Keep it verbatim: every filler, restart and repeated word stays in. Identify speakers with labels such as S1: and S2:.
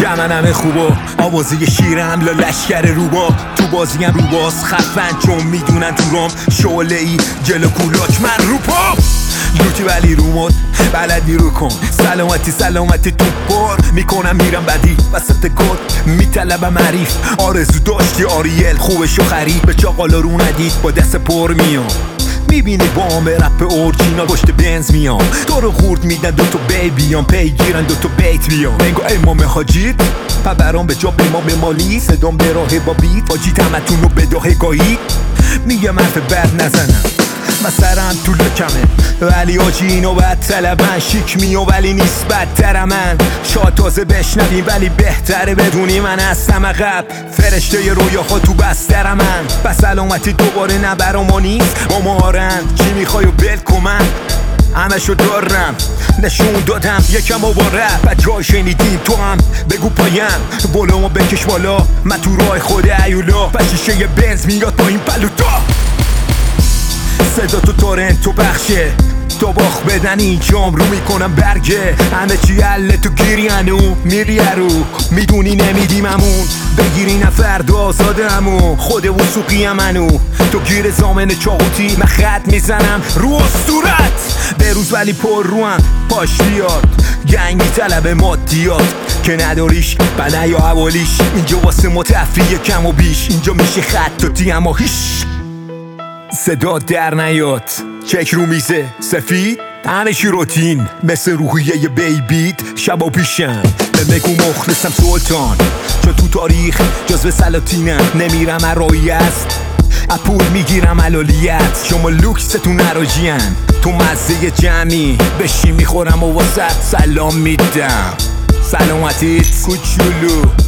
S1: جمن همه خوبا آوازه شیرم لا لشکر روبا تو بازیم روباز خفن چون میدونن تو رام شعله ای جلو کولاک من رو پا لوتی ولی رو مد بلدی رو کن سلامتی سلامتی تو بار میکنم میرم بدی وسط گد میطلبم عریف آرزو داشتی آریل خوبشو خرید به چاقالا رو ندید با دست پر میام میبینی با هم به رپ اورجینال پشت بنز میام تو رو خورد میدن دوتا بیبیام پیگیرن دوتا بیت بیام منگو امام حاجید پا برام به جا امام مالی صدام به راه با بیت حاجید همتون رو به داه گاهید میگم حرف بد نزنم و سرم تو لکمه ولی آجی اینو بد طلبن شیک میو ولی نیست بدتر من شاید تازه بشنویم ولی بهتره بدونی من هستم عقب فرشته ی رویاها تو بستر من بس سلامتی دوباره نبرام نیست با مارن چی میخوای و بل کن همشو دارم نشون دادم یکم و با رپ بچه شنیدیم تو هم بگو پایم بولو ما بکش بالا من تو راه خود ایولا و شیشه ی بنز میاد با این پلوتا صدا تو تورنتو بخشه تو باخ بدن اینجام رو میکنم برگه همه چی حله تو گیری هنو میری رو میدونی نمیدیم همون بگیری نفرد آزاده همون خود وسوقی هم منو تو گیر زامن چاقوتی من خط میزنم رو صورت به روز ولی پر رو هم پاش بیاد گنگ میطلب مادیات که نداریش بله یا حوالیش اینجا واسه متفریه کم و بیش اینجا میشه خطاتی اما هیش صدا در نیاد چک رو میزه سفید همشی روتین مثل روحیه ی بیبیت شبا پیشم به مگو مخلصم سلطان چون تو تاریخ جزو سلاطینم نمیرم ارایی است اپول میگیرم علالیت شما لوکستون نراجین تو مزه جمعی بشی میخورم و واسط سلام میدم سلامتیت کوچولو